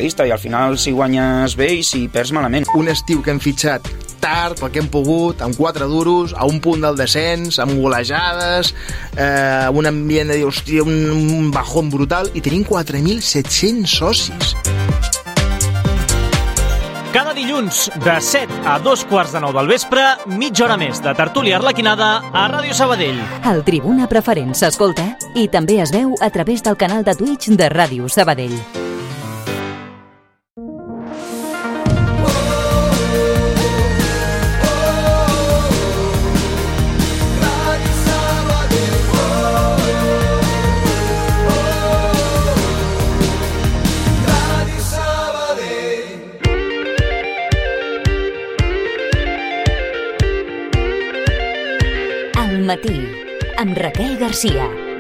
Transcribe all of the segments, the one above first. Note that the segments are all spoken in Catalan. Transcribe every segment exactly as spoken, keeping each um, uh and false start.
esportista, i al final si guanyes bé i si perds malament. Un estiu que hem fitxat tard, pel que hem pogut, amb quatre duros, a un punt del descens, amb golejades, eh, un ambient de dir, hòstia, un, un bajón brutal, i tenim quatre mil set-cents socis. Cada dilluns, de set a dos quarts de nou del vespre, mitja hora més de tertúlia arlequinada a Ràdio Sabadell. El Tribuna Preferent s'escolta i també es veu a través del canal de Twitch de Ràdio Sabadell. Matí, amb Raquel Garcia.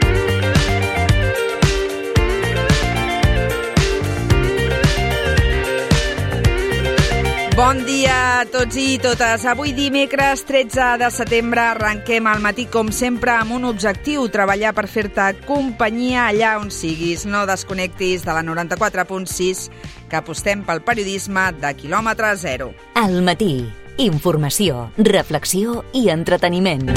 Bon dia a tots i totes. Avui dimecres tretze de setembre arrenquem al matí com sempre amb un objectiu, treballar per fer-te companyia allà on siguis. No desconnectis de la noranta-quatre punt sis, que apostem pel periodisme de quilòmetre zero. Al matí, informació, reflexió i entreteniment.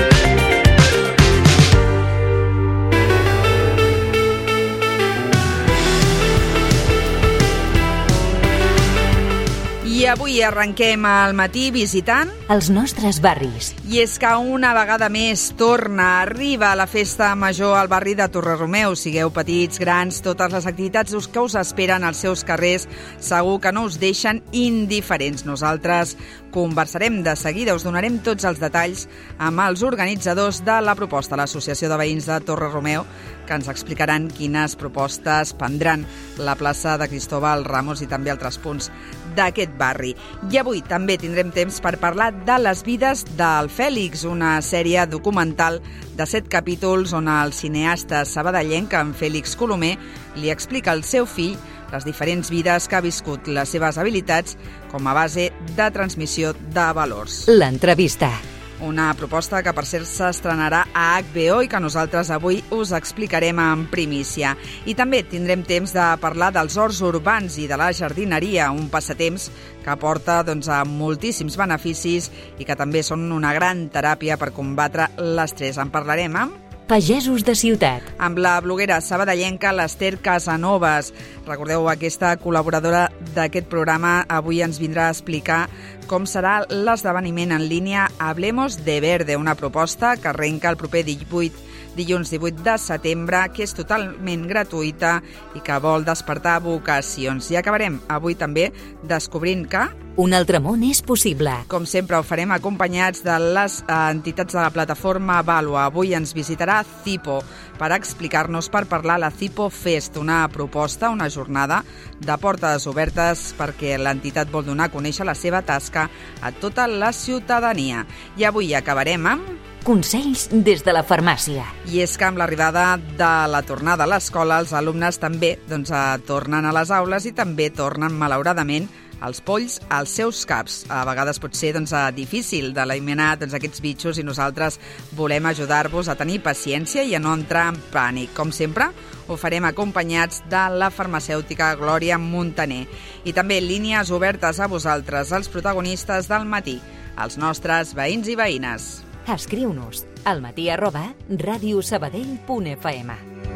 I avui arrenquem al matí visitant els nostres barris. I és que una vegada més torna, arriba la festa major al barri de Torre-Romeu. Sigueu petits, grans, totes les activitats que us esperen als seus carrers segur que no us deixen indiferents. Nosaltres conversarem de seguida, us donarem tots els detalls amb els organitzadors de la proposta, l'Associació de Veïns de Torre-Romeu, que ens explicaran quines propostes prendran la plaça de Cristóbal Ramos i també altres punts d'aquest barri. I avui també tindrem temps per parlar de les vides del Fèlix, una sèrie documental de set capítols on el cineasta sabadellenc, en Fèlix Colomer, li explica al seu fill les diferents vides que ha viscut, les seves habilitats com a base de transmissió de valors. L'entrevista. Una proposta que, per cert, s'estrenarà a H B O i que nosaltres avui us explicarem en primícia. I també tindrem temps de parlar dels horts urbans i de la jardineria, un passatemps que aporta doncs, a moltíssims beneficis i que també són una gran teràpia per combatre l'estrès. En parlarem amb Pagesos de Ciutat. Amb la bloguera sabadellenca l'Ester Casanovas. Recordeu, aquesta col·laboradora d'aquest programa avui ens vindrà a explicar com serà l'esdeveniment en línia Hablemos de Verde, una proposta que arrenca el proper divuit dilluns divuit de setembre, que és totalment gratuïta i que vol despertar vocacions. I acabarem avui també descobrint que un altre món és possible. Com sempre, ho farem acompanyats de les entitats de la plataforma Vàlua. Avui ens visitarà Cipo per explicar-nos, per parlar la Cipo Fest, una proposta, una jornada de portes obertes perquè l'entitat vol donar a conèixer la seva tasca a tota la ciutadania. I avui acabarem amb consells des de la farmàcia. I és que amb l'arribada de la tornada a l'escola, els alumnes també doncs, tornen a les aules i també tornen, malauradament, els polls als seus caps. A vegades pot ser doncs, difícil d'eliminar doncs, aquests bitxos i nosaltres volem ajudar-vos a tenir paciència i a no entrar en pànic. Com sempre, ho farem acompanyats de la farmacèutica Glòria Montaner. I també línies obertes a vosaltres, els protagonistes del matí, els nostres veïns i veïnes. Escriu-nos al matí arroba radiosabadell punt f m.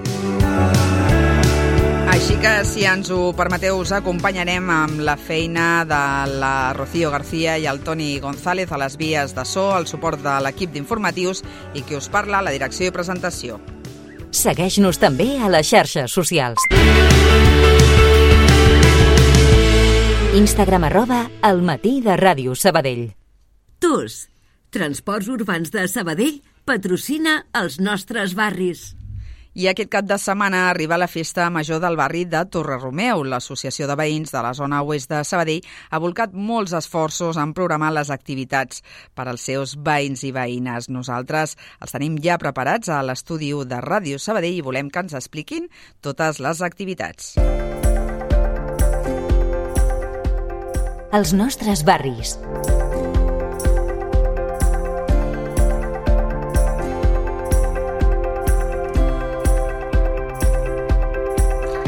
Així que, si ens ho permeteu, us acompanyarem amb la feina de la Rocío García i el Toni González a les vies de so, el suport de l'equip d'informatius i qui us parla, la direcció i presentació. Segueix-nos també a les xarxes socials. Instagram arroba el matí de Ràdio Sabadell. T U S, Transports Urbans de Sabadell, patrocina els nostres barris. I aquest cap de setmana arriba la festa major del barri de Torre-Romeu. L'Associació de Veïns de la zona oest de Sabadell ha volcat molts esforços en programar les activitats per als seus veïns i veïnes. Nosaltres els tenim ja preparats a l'estudi de Ràdio Sabadell i volem que ens expliquin totes les activitats. Els nostres barris. I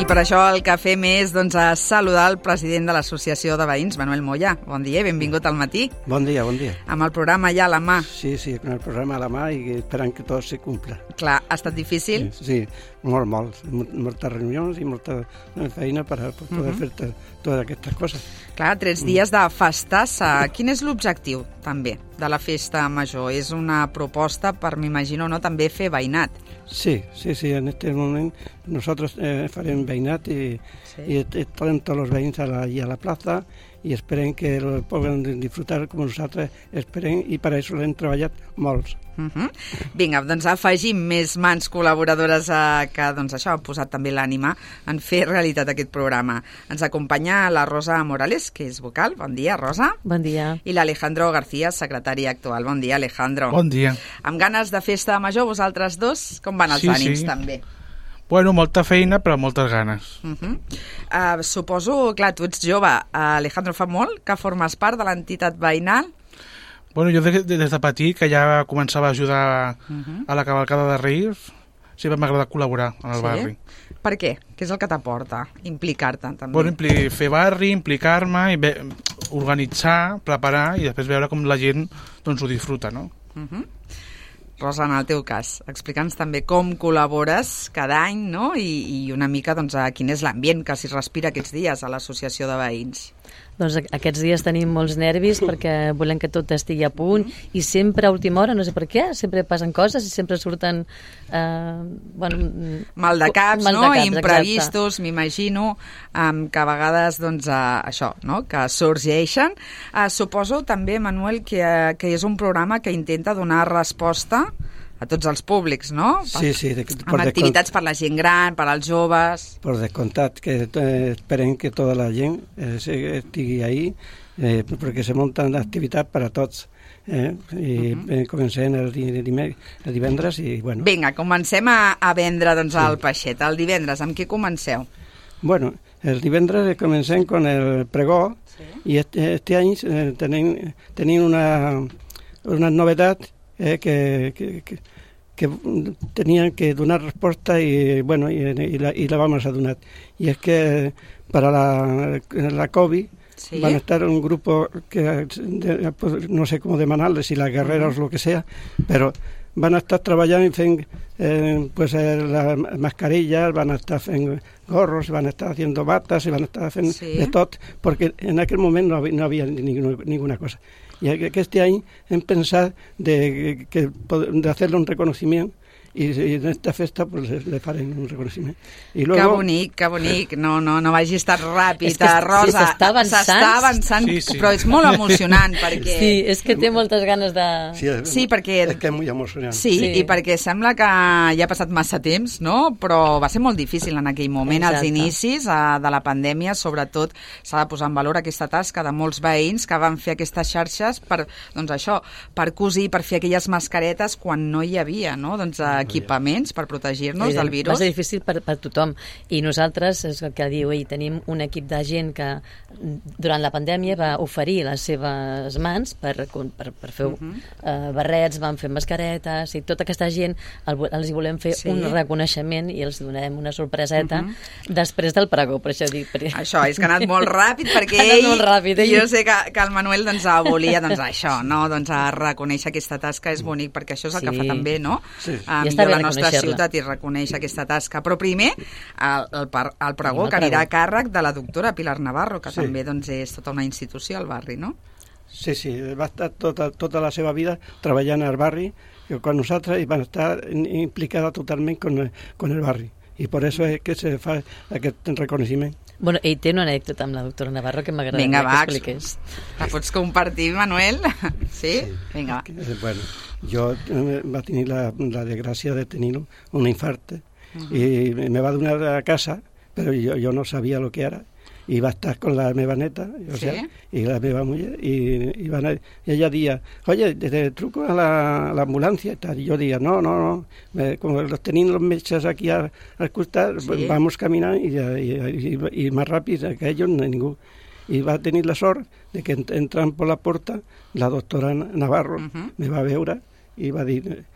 per això el que fem és doncs, a saludar el president de l'Associació de Veïns, Manuel Moya. Bon dia i benvingut al matí. Bon dia, bon dia. Amb el programa ja a la mà. Sí, sí, amb el programa a la mà i esperant que tot se cumpla. Clar, ha estat difícil? Sí, sí molt, molt. Moltes reunions i molta feina per, per poder uh-huh. fer totes aquestes coses. Clar, tres dies de festassa. Quin és l'objectiu, també, de la festa major? És una proposta per, m'imagino, no, també fer veïnat. Sí, sí, sí, en este moment nosotros eh, farem veïnat i, sí. i estarem tots els veïns a la, a la plaça i esperem que lo puguem disfrutar com nosaltres esperem i per això l'hem treballat molts. Uh-huh. Vinga, doncs afegim més mans col·laboradores a, que doncs, això ha posat també l'ànima en fer realitat aquest programa. Ens acompanya la Rosa Morales, que és vocal. Bon dia, Rosa. Bon dia. I l'Alejandro García, secretari actual. Bon dia, Alejandro. Bon dia. Amb ganes de festa major, vosaltres dos, com van els sí, ànims, sí. també? Bueno, molta feina, però moltes ganes. Uh-huh. uh, suposo, clar, tu ets jove. Uh, Alejandro, fa molt que formes part de l'entitat veïnal? Bueno, jo des de, de petit, que ja començava a ajudar uh-huh. a la cavalcada de Reis, sempre m'ha agradat col·laborar en el sí? barri. Per què? Què és el que t'aporta? Implicar-te, també? Bueno, impli- fer barri, implicar-me, i ve- organitzar, preparar i després veure com la gent doncs, ho disfruta, no? Uh-huh. Rosa, en el teu cas, explica'ns també com col·labores cada any, no? I, i una mica doncs, a quin és l'ambient que s'hi respira aquests dies a l'Associació de Veïns. Doncs aquests dies tenim molts nervis perquè volem que tot estigui a punt i sempre a última hora, no sé per què, sempre passen coses i sempre surten... Eh, bueno, mal de caps, mal no? De caps, imprevistos, m'imagino, um, que a vegades, doncs, uh, això, no? Que sorgeixen. Uh, suposo també, Manuel, que, uh, que és un programa que intenta donar resposta a tots els públics, no? Sí, sí. De, amb activitats per la gent gran, per als joves... Per descomptat, que eh, esperem que tota la gent eh, estigui ahí, eh, perquè se munten activitats per a tots. Eh? I uh-huh. comencem el, el divendres i, bueno... Vinga, comencem a, a vendre doncs, sí. el peixet. El divendres, amb què comenceu? Bueno, el divendres comencem con el pregó sí. i este, este any eh, tenim, tenim una, una novetat Eh, que, que, que, que tenían que donar respuesta y bueno y, y, la, y la vamos a donar. Y es que para la, la COVID ¿sí? van a estar un grupo que de, no sé cómo demandarles, si las guerreras o lo que sea, pero van a estar trabajando en eh, pues eh, las mascarillas, van a estar en gorros, van a estar haciendo batas y van a estar haciendo ¿sí? de todo, porque en aquel momento no había, no había ninguna, ninguna cosa. Y que este año hem pensat de, que, de hacerle un reconocimiento i, i en esta festa pues, le farem un reconeixement. I luego... Que bonic, que bonic. No, no, no vagi estar ràpid, és que, Rosa. Sí, s'està avançant. S'està avançant, sí, sí. Però és molt emocionant perquè... Sí, és que té moltes ganes de... Sí, és, sí perquè... és que és molt emocionant. Sí, sí, i perquè sembla que ja ha passat massa temps, no? Però va ser molt difícil en aquell moment, exacte. als inicis uh, de la pandèmia, sobretot s'ha de posar en valor aquesta tasca de molts veïns que van fer aquestes xarxes per, doncs això, per cosir, per fer aquelles mascaretes quan no hi havia, no? Doncs equipaments per protegir-nos del virus. Va ser difícil per, per tothom. I nosaltres, és el que diu ell, tenim un equip de gent que durant la pandèmia va oferir les seves mans per, per, per fer uh-huh. uh, barrets, van fer mascaretes, i tota aquesta gent el, els hi volem fer sí. un reconeixement i els donarem una sorpreseta uh-huh. després del pregó, per això dic. Per... Això, és que ha anat molt ràpid, perquè ell, molt ràpid, ell... jo sé que, que el Manuel doncs, volia doncs, això, no? doncs, a reconèixer aquesta tasca és bonic, perquè això és el sí. que fa també, no? Sí. A millorar la nostra ciutat i reconèixer aquesta tasca. Però primer, el, el, el pregó, que anirà a càrrec de la doctora Pilar Navarro, que sí. també doncs, és tota una institució al barri, no? Sí, sí, va estar tota, tota la seva vida treballant al barri con nosaltres i van estar implicada totalment con, con el barri. I per això és que se fa aquest reconeixement. Bueno, ell té una anècdota amb la doctora Navarro que m'agradaria Vinga, que expliqués. La pots compartir, Manuel? Sí? sí. Vinga, va. Bueno, jo eh, va tenir la, la desgràcia de tenir un infarte uh-huh. i me va donar a casa, però jo, jo no sabia lo que era. I va estar con la meva neta, o ¿sí? sea, y la meva mujer, y, y, van a, y ella decía, oye, te, te truco a la, a la ambulancia y tal. Y yo decía, no, no, no, me, como los tenían los metges aquí al, al costat, ¿sí? vamos caminant i, i, i, i més ràpid que ells, ningú. I va tenir la sort de que entrant per la porta, la doctora Navarro uh-huh. me va veure i va dir,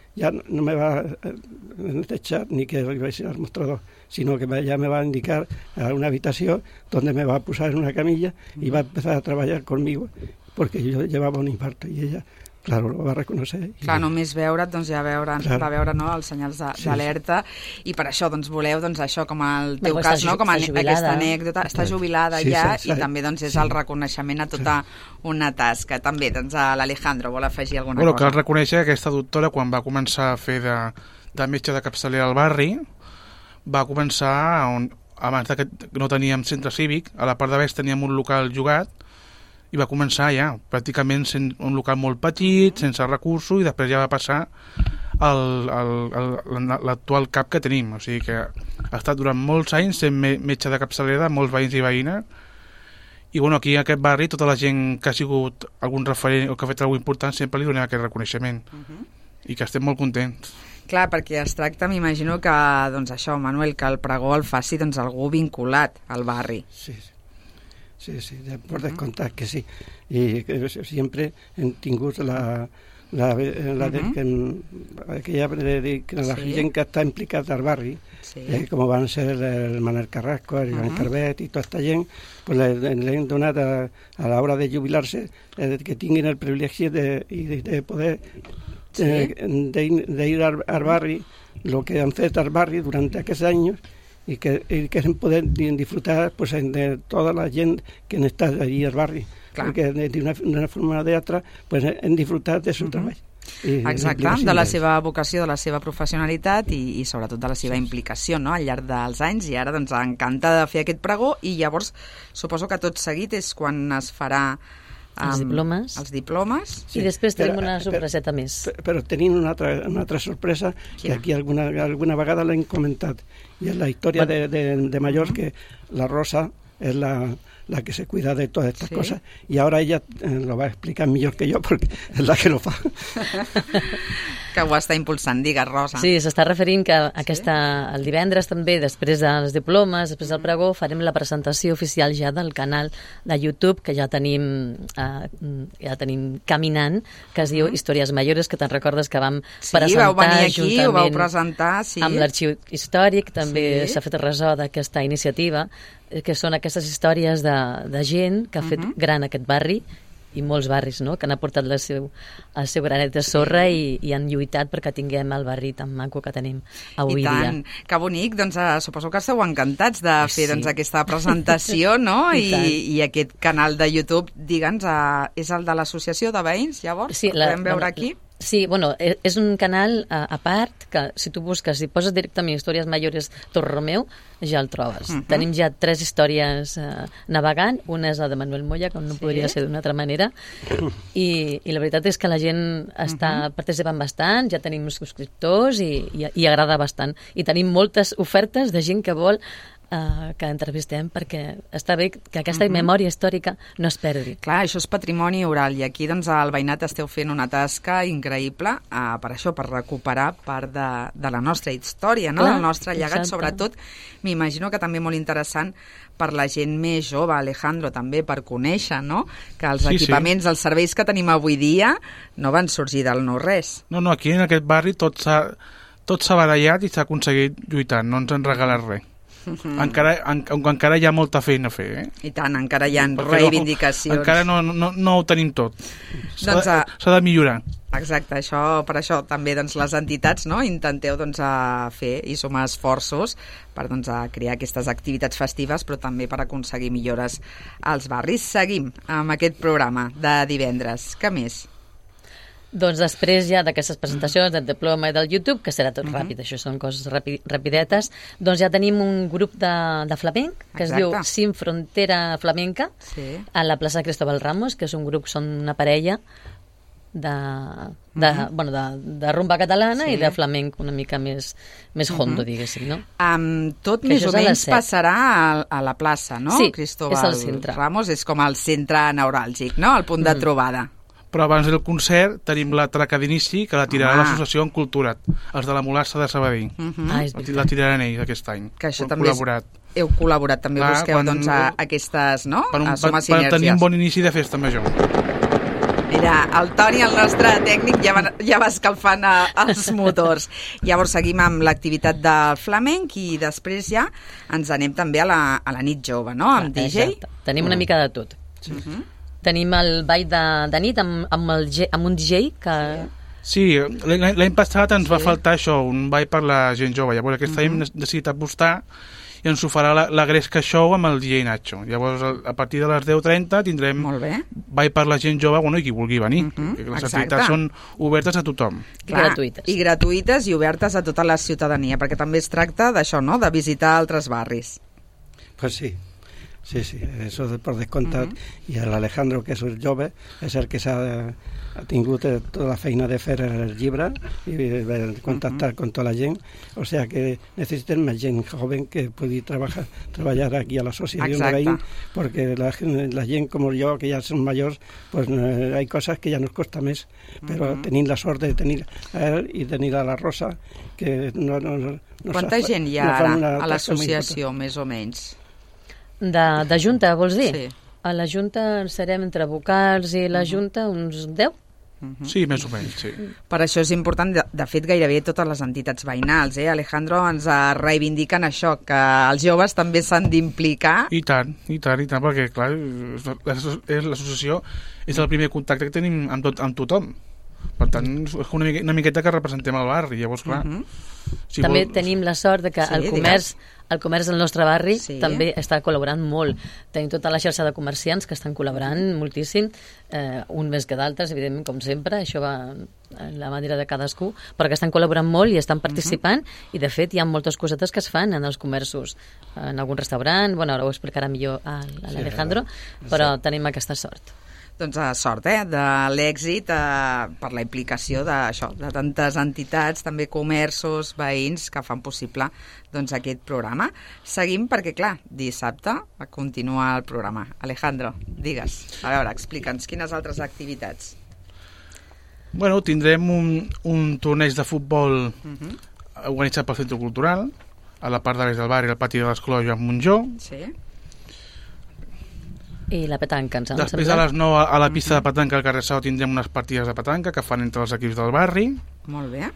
ya no me va a echar ni que iba a ir al mostrador, sino que me, ya me va a indicar a una habitación donde me va a posar en una camilla y va a empezar a trabajar conmigo, porque yo llevaba un infarto y ella, claro, lo va a reconocer. Clar, i... només veure't, doncs ja veure, claro. va veure no, els senyals d'alerta, sí, sí. I per això doncs, voleu doncs, això, com el teu no, cas, no, com a, aquesta anècdota, està jubilada sí, ja sí, sí, i també doncs, és sí. el reconeixement a tota sí. una tasca. També doncs, l'Alejandro vol afegir alguna bueno, cosa. Cal reconèixer que aquesta doctora, quan va començar a fer de, de metge de capçalera al barri, va començar on, abans que no teníem centre cívic, a la part de baix teníem un local jugat, i va començar ja, pràcticament sent un local molt petit, sense recursos, i després ja va passar l'actual cap que tenim. O sigui que ha estat durant molts anys sent metge de capçalera, molts veïns i veïnes, i bueno, aquí en aquest barri tota la gent que ha sigut algun referent o que ha fet alguna cosa important sempre li donem aquest reconeixement. Uh-huh. I que estem molt contents. Clar, perquè es tracta, m'imagino que, doncs això, Manuel, que el pregó el faci doncs, algú vinculat al barri. Sí, sí. Sí, sí, por descomptat que sí. I que sempre hem tingut la, la, la de, que, aquella de dir que la sí. gent que està implicada al barri, sí. eh, com van ser el Manel Carrasco, el Joan uh-huh. Carvet i tota aquesta gent, pues le, le hem donat a, a l'hora de jubilar-se eh, que tinguin el privilegi de, de, de poder sí. eh, d'ir al, al barri, el que han fet al barri durant aquests anys, y que, y que pueden disfrutar pues, de toda la gente que está allí al barri, claro. Porque de una, una forma o de altra pues, en disfrutar de su uh-huh. treball. I, Exacte, de la seva vocació, de la seva professionalitat i, i sobretot de la seva implicació, no?, al llarg dels anys, i ara doncs encanta de fer aquest pregó, i llavors suposo que tot seguit és quan es farà Um, els diplomes. Els diplomes. Sí, I després tenim però, una sorpreseta més. Però, però tenim una altra, una altra sorpresa Quina? que aquí alguna, alguna vegada l'hem comentat. I és la història bueno. de, de, de Mayors, que la Rosa és la, la que se cuida de todas estas ¿Sí? cosas. Y ahora ella eh, lo va a explicar mejor que yo, porque es la que lo fa. Que ho està impulsant, digues, Rosa. Sí, s'està referint que aquesta, el divendres també, després dels diplomes, després del pregó, farem la presentació oficial ja del canal de YouTube, que ja tenim, eh, ja tenim caminant, que es diu Històries Mayores, que te'n recordes que vam sí, presentar vau venir aquí, juntament ho vau presentar, sí. amb l'Arxiu Històric, també sí. s'ha fet ressò d'aquesta iniciativa, que són aquestes històries de, de gent que ha fet uh-huh. gran aquest barri, i molts barris, no?, que han aportat la seu, el seu granet de sorra i, i han lluitat perquè tinguem el barri tan maco que tenim avui I tant, dia. Que bonic, doncs uh, suposo que esteu encantats de fer sí. doncs, aquesta presentació, no?, I, I, i aquest canal de YouTube, digue'ns, uh, és el de l'associació de veïns, llavors? Sí, la, podem veure bueno, aquí? Sí, bueno, és un canal a, a part que si tu busques, si poses directament Històries Mayores Torreromeu, ja el trobes. Uh-huh. Tenim ja tres històries uh, navegant, una és la de Manuel Moya, com no sí. podria ser d'una altra manera, i, i la veritat és que la gent està uh-huh. participant bastant, ja tenim subscriptors i, i, i agrada bastant. I tenim moltes ofertes de gent que vol Uh, que entrevistem, perquè està bé que aquesta uh-huh. memòria històrica no es perdi. Clar, això és patrimoni oral, i aquí doncs, al veïnat esteu fent una tasca increïble uh, per això, per recuperar part de, de la nostra història, no? Clar, del nostre llegat, exacte. Sobretot, m'imagino que també molt interessant per la gent més jove, Alejandro, també per conèixer, no?, que els sí, equipaments, sí. els serveis que tenim avui dia no van sorgir del no-res. No, no, aquí en aquest barri tot s'ha tot s'ha barallat i s'ha aconseguit lluitar, no ens han regalat res. Uh-huh. Encara, en, encara hi ha molta feina a fer, eh? I tant, encara hi ha Perquè reivindicacions. No, encara no, no, no ho tenim tot. S'ha, doncs, de, s'ha de millorar. Exacte, això, per això també doncs, les entitats, no?, intenteu doncs, a fer i sumar esforços per doncs, a crear aquestes activitats festives, però també per aconseguir millores als barris. Seguim amb aquest programa de divendres. Què més? Doncs després ja d'aquestes presentacions del diploma i del YouTube, que serà tot uh-huh. ràpid, això són coses rapi, rapidetes, doncs ja tenim un grup de, de flamenc, que Exacte. Es diu Sin Frontera Flamenca, sí. a la plaça Cristóbal Ramos, que és un grup, són una parella de, de, uh-huh. bueno, de, de rumba catalana sí. i de flamenc una mica més, més hondo, uh-huh. diguéssim, no? Um, tot que més o menys passarà a, a la plaça, no? Sí, Cristóbal és el centre. Ramos és com el centre neuràlgic, no? El punt uh-huh. de trobada. Però abans del concert tenim la traca d'inici, que la tirarà ah. l'associació en Culturat, els de la Mulassa de Sabadell. Uh-huh. Ah, la tiraran ells aquest any. Que això també col·laborat. És, heu col·laborat, també Clar, busqueu quan, doncs, a aquestes, no? Per, un, a per, per tenir un bon inici de festa major. I Mira, el Toni, el nostre tècnic, ja va, ja va escalfant a, els motors. Llavors seguim amb l'activitat del flamenc i després ja ens anem també a la, a la nit jove, no?, amb D J. Exacte. Tenim una mica de tot. Sí. Uh-huh. Tenim el ball de, de nit amb, amb, el, amb un D J que... Sí, l'any passat ens sí. va faltar això, un ball per la gent jove. Llavors aquest any uh-huh. hem decidit apostar i ens ho farà la, la Gresca Show amb el D J Nacho. Llavors, a partir de les deu trenta tindrem ball per la gent jove, bueno, i qui vulgui venir. Uh-huh. Les Exacte. activitats són obertes a tothom. I gratuïtes. I gratuïtes i obertes a tota la ciutadania, perquè també es tracta d'això, no?, de visitar altres barris. Pues sí. Sí, sí, eso de, por descomptat. Uh-huh. I l'Alejandro, que és el jove, és el que s'ha ha tingut tota la feina de fer el llibre i de contactar uh-huh. con tota la gent. O sea que necessiten més gent joven que pugui treballar, treballar aquí a l'associació de veïns, perquè la, la gent com jo, que ja són majors, pues eh, hay cosas que ja nos costa més, però uh-huh. tenint la sort de tenir a ell i tenir a la Rosa, que no... no, no Quanta gent hi ha ara a l'associació, més o menys? De, de Junta, vols dir? Sí. A la Junta serem entre vocals i la Junta uns deu? Uh-huh. Sí, més o menys, sí. Per això és important, de, de fet, gairebé totes les entitats veïnals, eh? Alejandro, ens reivindiquen això, que els joves també s'han d'implicar. I tant, i tant, i tant, perquè, clar, l'associació és el primer contacte que tenim amb, tot, amb tothom. Per tant, és una, miqueta, una miqueta que representem el barri, llavors, clar... Uh-huh. Si també vol... tenim la sort de que sí, el comerç el comerç del nostre barri sí. també està col·laborant molt. Tenim tota la xarxa de comerciants que estan col·laborant moltíssim, eh, un més que d'altres, evidentment, com sempre, això va en la manera de cadascú, però que estan col·laborant molt i estan participant, uh-huh. i de fet hi ha moltes cosetes que es fan en els comerços, en algun restaurant, bueno, ara ho explicarà millor l'Alejandro, sí, però sí. tenim aquesta sort. Doncs a sort, eh, de l'èxit eh, per la implicació d'això, de tantes entitats, també comerços, veïns, que fan possible doncs, aquest programa. Seguim perquè, clar, dissabte continua el programa. Alejandro, digues, a veure, explica'ns quines altres activitats. Bueno, tindrem un, un torneig de futbol uh-huh. organitzat pel Centre Cultural, a la part de l'est del barri, al pati de l'Escola Joan Monjó. Sí. I la petanca, ens Després a les nou a la pista de petanca al carrer Sau tindrem unes partides de petanca que fan entre els equips del barri. Molt bé.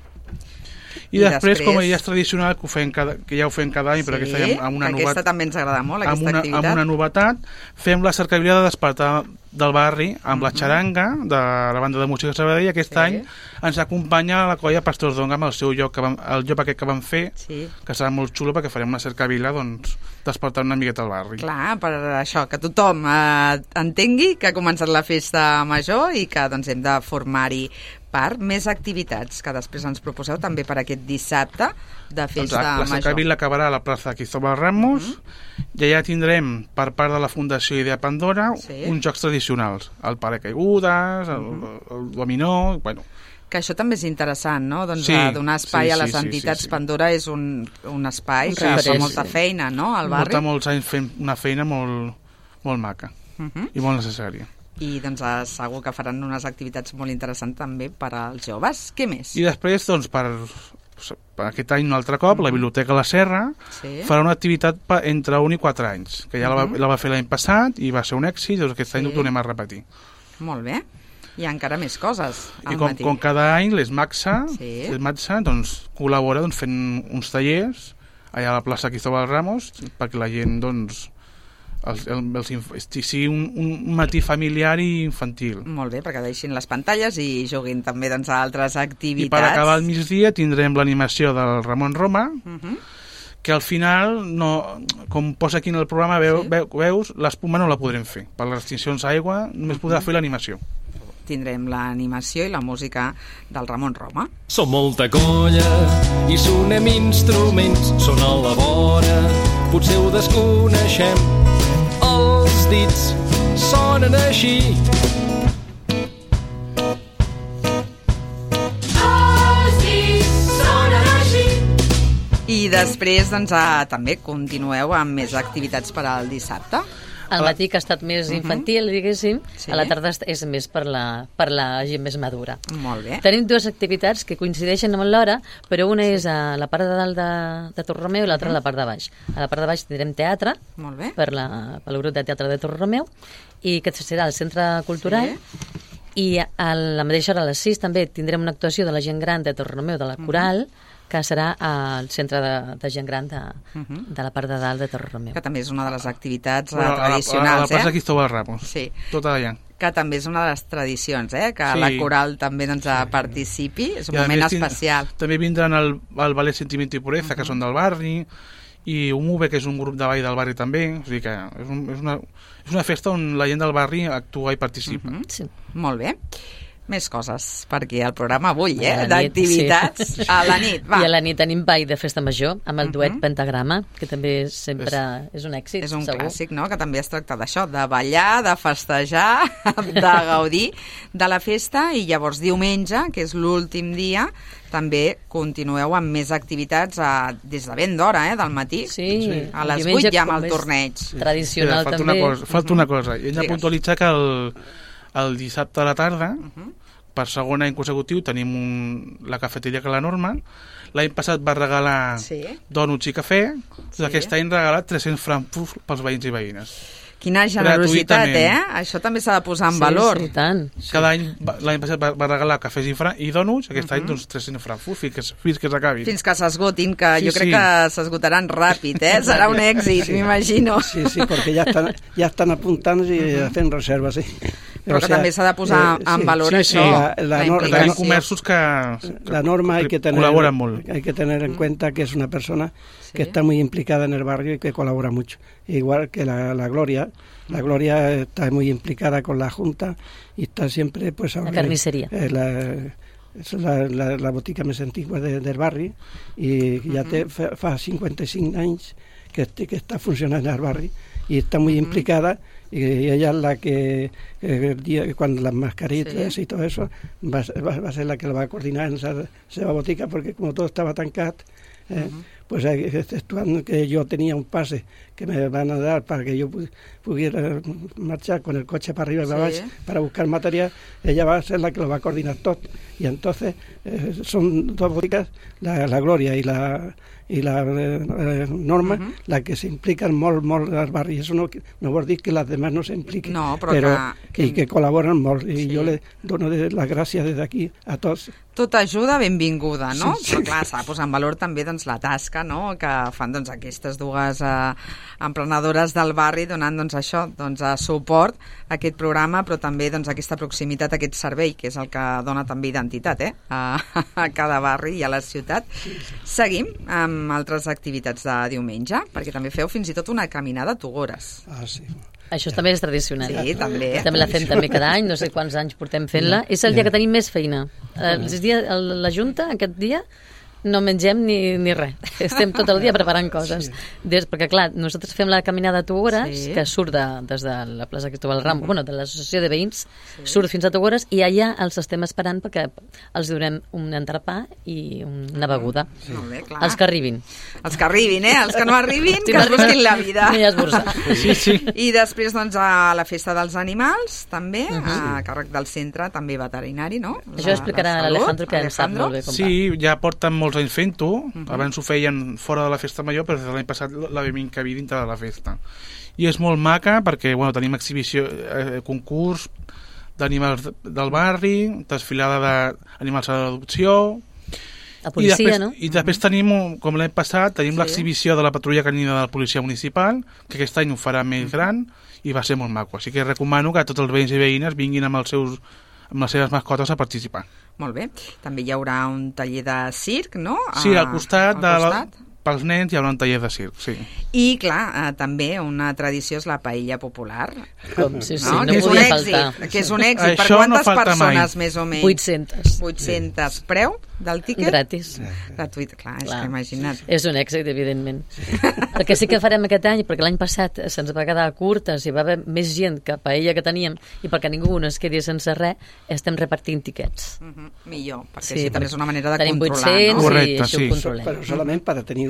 I, I després, després, com ja és tradicional, que, ho fem cada, que ja ho fem cada any, sí, però aquesta, amb, amb una aquesta novetat, també ens agrada molt, aquesta amb una, activitat. Amb una novetat, fem la cercavila de despertar del barri amb uh-huh. la xaranga de la banda de música de Sabadell. Aquest sí. any ens acompanya la colla Pastors d'Onga amb el seu lloc, que vam, el lloc aquest que vam fer, sí. que serà molt xulo perquè farem una cercavila, doncs, despertar una miqueta al barri. Clar, per això, que tothom eh, entengui que ha començat la festa major i que doncs, hem de formar-hi part. Més activitats que després ens proposeu també per aquest dissabte de festa doncs, la, la major. La cercavila acabarà a la plaça Cristóbal Ramos uh-huh. i allà tindrem per part de la Fundació Idea Pandora sí. uns jocs tradicionals, el paracaigudes, el, uh-huh. el dominó, bueno... Que això també és interessant, no? Doncs sí, donar espai sí, a les sí, entitats sí, sí, sí. Pandora és un, un espai un que sí, fa sí, molta sí. feina, no?, al barri. Porta molts anys fent una feina molt, molt maca uh-huh. i molt necessària. I doncs segur que faran unes activitats molt interessants també per als joves. Què més? I després, doncs, per, per aquest any un altre cop, uh-huh. la Biblioteca La Serra sí. farà una activitat entre un i quatre anys, que ja uh-huh. la, va, la va fer l'any passat i va ser un èxit, doncs aquest sí. any ho tornem a repetir. Molt bé. Hi ha encara més coses al I com, matí. com cada any l'ESMAXA sí. l'ESMAXA doncs, col·labora doncs, fent uns tallers allà a la plaça Cristóbal Ramos perquè la gent doncs, els, els, els, sigui un, un matí familiar i infantil. Molt bé, perquè deixin les pantalles i juguin també doncs, a altres activitats. I per acabar el migdia tindrem l'animació del Ramon Roma, uh-huh. que al final, no, com posa aquí en el programa, veu, sí. veus, l'espuma no la podrem fer. Per les restriccions d'aigua només podrà fer l'animació. Tindrem l'animació i la música del Ramon Roma. Som molta colla i sonem instruments, són a la vora, potser ho desconeixem. Els dits sonen així. Els dits sonen així. I després doncs, ah, també continueu amb més activitats per al dissabte. Al matí, que ha estat més infantil, diguéssim, sí. a la tarda és més per la, per la gent més madura. Molt bé. Tenim dues activitats que coincideixen amb l'hora, però una és a la part de dalt de, de Torromeu i l'altra a la part de baix. A la part de baix tindrem teatre, Molt bé. Per la, pel grup de teatre de Torromeu, i que serà al Centre Cultural, sí. I a la mateixa hora, a les sis, també tindrem una actuació de la gent gran de Torrenomeu, de la Coral, que serà al centre de, de gent gran de, uh-huh. de la part de dalt de Torrenomeu. Que també és una de les activitats bueno, tradicionals, a la, a la plaça eh? Cristóbal Ramos. Sí. Tot allà. Que també és una de les tradicions, eh? Que sí. la coral també doncs, sí. participi, és un I moment especial. També vindran el, el Ballet Sentimiento i Pureza, uh-huh. que són del barri, i un U V, que és un grup de ball del barri també, o sigui que és, un, és, una, és una festa on la gent del barri actua i participa. Uh-huh. Sí. Molt bé. Més coses per aquí al programa avui, eh? D'activitats sí. a la nit. Va. I a la nit tenim ball de festa major amb el uh-huh. duet Pentagrama, que també sempre és, és un èxit, És un segur. clàssic, no?, que també es tracta d'això, de ballar, de festejar, de gaudir de la festa, i llavors diumenge, que és l'últim dia, també continueu amb més activitats a, des de ben d'hora, eh, del matí. Sí, sí. A les vuit ja amb el torneig. Tradicional sí, falta també. Una cosa, falta una cosa, i hem de puntualitzar que el, el dissabte a la tarda, uh-huh. per segon any consecutiu, tenim un, la cafeteria que la Norma. L'any passat va regalar sí. dònuts i cafè, sí. aquest any regalat tres-cents frankfurts pels veïns i veïnes. Quina generositat, eh? Això també s'ha de posar en sí, valor. Sí, tant. Cada any, l'any passat va, va regalar cafès i, fra, i dònuts, aquest uh-huh. any doncs tres-cents frankfurts fins que, fins que s'acabin. Fins que s'esgotin, que sí, jo crec sí. que s'esgotaran ràpid, eh? Serà un èxit, sí. m'imagino. Sí, sí, perquè ja estan, ja estan apuntant i uh-huh. fent reserves, sí. Però que o sea, també s'ha de posar eh, en valor sí, això. Sí, la, la, la, nor- la comerços que, que la norma hay que tener, colaboran molt. Hay que tener en cuenta que es una persona sí. que está muy implicada en el barrio y que colabora mucho. Igual que la, la Gloria, la Gloria está muy implicada con la Junta y está siempre pues la carnicería. Eh, la, és la, la, la botica més antigua de, del barri i ja té, fa, fa cinquanta-cinc anys que, que està funcionant al barri i està muy implicada y ella es la que eh, el día, cuando las mascarillas sí. y todo eso va, va, va a ser la que lo va a coordinar en esa, esa botica porque como todo estaba tancat eh, uh-huh. pues exceptuando que yo tenía un pase que me van a dar para que yo pudiera marchar con el coche para arriba y para sí. abajo para buscar material, ella va a ser la que lo va a coordinar todo y entonces eh, son dos boticas, la, la Gloria y la i la eh, Norma, uh-huh. la que s'impliquen molt, molt al barri. Això no, no vol dir que les demás no s'impliquen, no, però, però que, que, que col·laboren molt. I sí. jo le dono de, la gràcia des d'aquí a tots. Tota ajuda benvinguda, no? Sí, sí. Però clar, s'ha de posar en valor també doncs, la tasca, no?, que fan doncs, aquestes dues eh, emprenedores del barri donant doncs, això, doncs, a suport a aquest programa, però també doncs, aquesta proximitat, aquest servei, que és el que dona també identitat eh? a, a cada barri i a la ciutat. Seguim amb altres activitats de diumenge, perquè també feu fins i tot una caminada a Togores. Ah, sí. Això també és tradicional. Sí, també. També la fem també cada any, no sé quants anys portem fent-la. És el dia que tenim més feina. El dia, la Junta, aquest dia, no mengem ni, ni res. Estem tot el dia preparant coses. Des, perquè, clar, nosaltres fem la caminada a Togores, sí. que surt de, des de la plaça Cristóbal Ramos, uh-huh. bueno, de l'associació de veïns, sí. surt fins a Togores, i allà els estem esperant perquè els donem un entrepà i una beguda. Sí. Molt bé, clar. Els que arribin. Els que arribin, eh? Els que no arribin, que es busquin la vida. Ni esmorzar. Sí, sí. I després, doncs, a la festa dels animals, també, uh-huh. a càrrec del centre, també veterinari, no? Això ho explicarà l'Alejandro, que en sap molt bé com va. Sí, ja porten molts anys fent-ho. Uh-huh. Abans ho feien fora de la festa major, però l'any passat la vam encabir dintre de la festa. I és molt maca perquè bueno, tenim exhibició, eh, concurs d'animals del barri, desfilada d'animals a l'adopció. La policia, I després, no? I després tenim, com l'any passat, tenim sí. l'exhibició de la patrulla canina de la policia municipal, que aquest any ho farà més gran i va ser molt maco. Així que recomano que tots els veïns i veïnes vinguin amb els seus amb les seves mascotes a participar. Molt bé. També hi haurà un taller de circ, no? Sí, al costat, al de costat. La, pels nens hi haurà un taller de circ, sí. I, clar, eh, també una tradició és la paella popular. Com, sí, sí, no, no que podia és un èxit, faltar. que és un èxit. Per Això quantes no falta persones, mai. més o menys? vuit-centes. vuit-centes. Preu del tíquet? Gratis. Gratuït, clar, és Clar. que imagina't. És un èxit, evidentment. El que sí que farem aquest any, perquè l'any passat se'ns va quedar curtes i va haver més gent que paella que teníem, i perquè ningú no es quedi sense res, estem repartint tiquets. Uh-huh. Millor, perquè Sí, sí, també és una manera de tenim controlar. vuit-cents No? Correcte, i això sí. ho controlem. Pero solamente para tener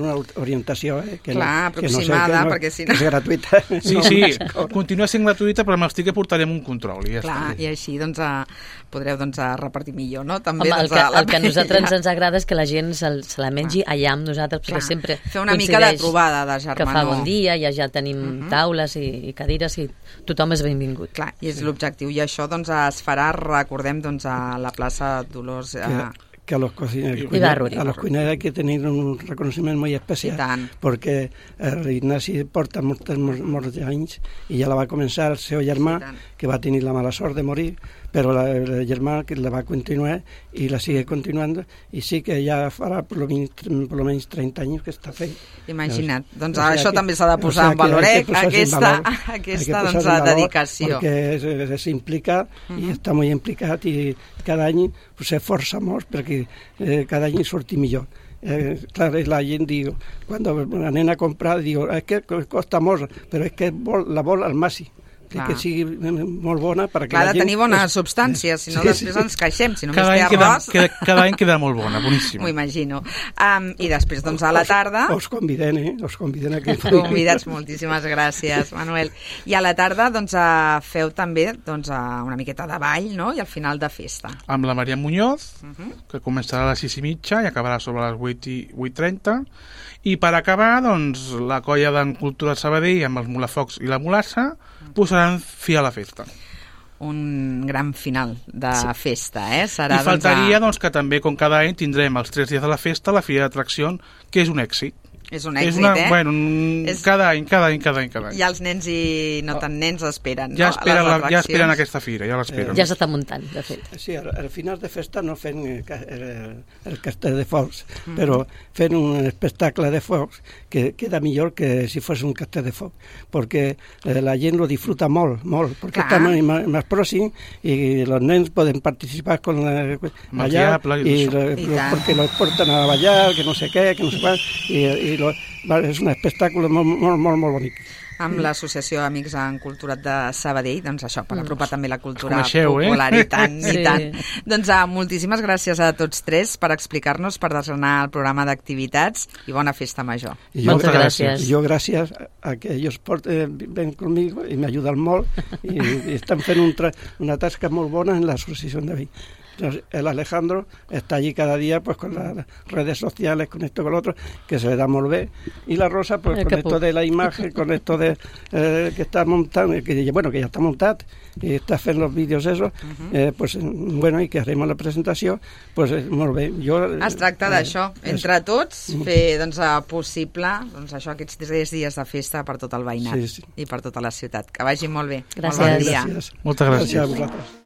una orientació, eh? Que Clar, no, que aproximada, no sé, que no, perquè si no... Que és gratuïta. Sí, no, sí, no continua sent gratuïta, però m'estic que portarem un control. I ja Clar, està. i així doncs, uh, podreu doncs, uh, repartir millor, no? També, Home, el doncs, que, la el que a nosaltres paella. ens agrada és que la gent se, se la mengi Clar. allà amb nosaltres, perquè Clar. sempre Fer una mica de coincideix trobada de germanor. que fa bon dia, ja ja tenim uh -huh. taules i, i cadires i tothom és benvingut. Clar, i és l'objectiu. I això doncs, es farà, recordem, doncs, a la plaça Dolors... Uh, que a los cocineros, I Barruri. a los cuineros hay que tener un reconocimiento muy especial, porque el Ignasi porta molts, molts, molts anys i ja la va començar el seu germà, que va tenir la mala sort de morir, però la, el germà que la va continuar i la sigue continuant, i sí que ja farà per lo menys, per lo menys trenta anys que està fent. Imagina't. Doncs o sea això que, també s'ha de posar o sea en valor, eh? Aquesta, valor, aquesta doncs, dedicació. Perquè és, és implicat, uh -huh. i està molt implicat, i cada any s'esforça molt perquè eh, cada any surti millor. Eh, claro, la gent diu, quan anem a comprar, diu, és que costa molt, però és que vol, la vol al màxim. Clar. Que sigui molt bona perquè Clar, la ha de gent... tenir bona és... substància, si no sí, després sí. ens queixem, si només cada té any queda, arròs... queda, cada any queda molt bona, boníssima. M'ho imagino. Um, I després, doncs, a la tarda... Us, us conviden, eh? Us conviden a que... Convidats, moltíssimes gràcies, Manuel. I a la tarda, doncs, uh, feu també doncs, uh, una miqueta de ball, no?, i al final de festa. Amb la Maria Muñoz, Uh -huh. que començarà a les sis i mitja i acabarà sobre les vuit i trenta, i per acabar, doncs, la colla d'en Cultura de Sabadell amb els Mulafocs i la Mulassa posaran fi a la festa. Un gran final de sí. festa, eh? Serà, I faltaria, doncs, a... doncs, que també, com cada any, tindrem els tres dies de la festa la Fira d'Atraccions, que és un èxit. És un èxit, és una, eh? Bueno, un, és... cada any, cada any, cada any, cada any. Ja els nens i no tan nens esperen, ja no? Esperen la, ja esperen aquesta fira, ja l'esperen. Eh, ja s'està muntant, de fet. Sí, al, al final de festa no fent el, el, el castell de focs, mm-hmm. però fent un espectacle de focs que queda millor que si fos un castell de focs, perquè eh, la gent lo disfruta molt, molt, perquè està més, més pròxim i els nens poden participar con la, allà i, lo, I lo, perquè los porten a ballar, que no sé què, que no sé què, i, i lo, vale, és un espectacle molt, molt, molt, molt bonic. Amb l'Associació Amics en Culturat de Sabadell, doncs això, per apropar també la cultura coneixeu, popular, eh? i tant, sí. i tant. Doncs uh, moltíssimes gràcies a tots tres per explicar-nos, per desgranar el programa d'activitats i bona festa major. I jo, Moltes gràcies. I jo gràcies a que ells porten, ven conmigo i m'ajuden molt i, i estan fent un tra una tasca molt bona en l'associació de veïns. El Alejandro está allí cada día pues con las redes sociales, con esto, con lo otro, que se le da muy bien. Y la Rosa, pues el con esto de la imagen, con esto de eh, que está montando, que bueno, que ya está montado, y está haciendo los vídeos esos, uh-huh. eh, pues bueno, i que harem la presentació, pues molt bé. Jo, es tracta eh, d'això, entre tots, fer doncs, possible doncs, això, aquests tres dies de festa per tot el veïnat, sí, sí. i per tota la ciutat. Que vagi molt bé. Gràcies. Molt bon dia. Gràcies. Moltes gràcies. Gràcies a vosaltres.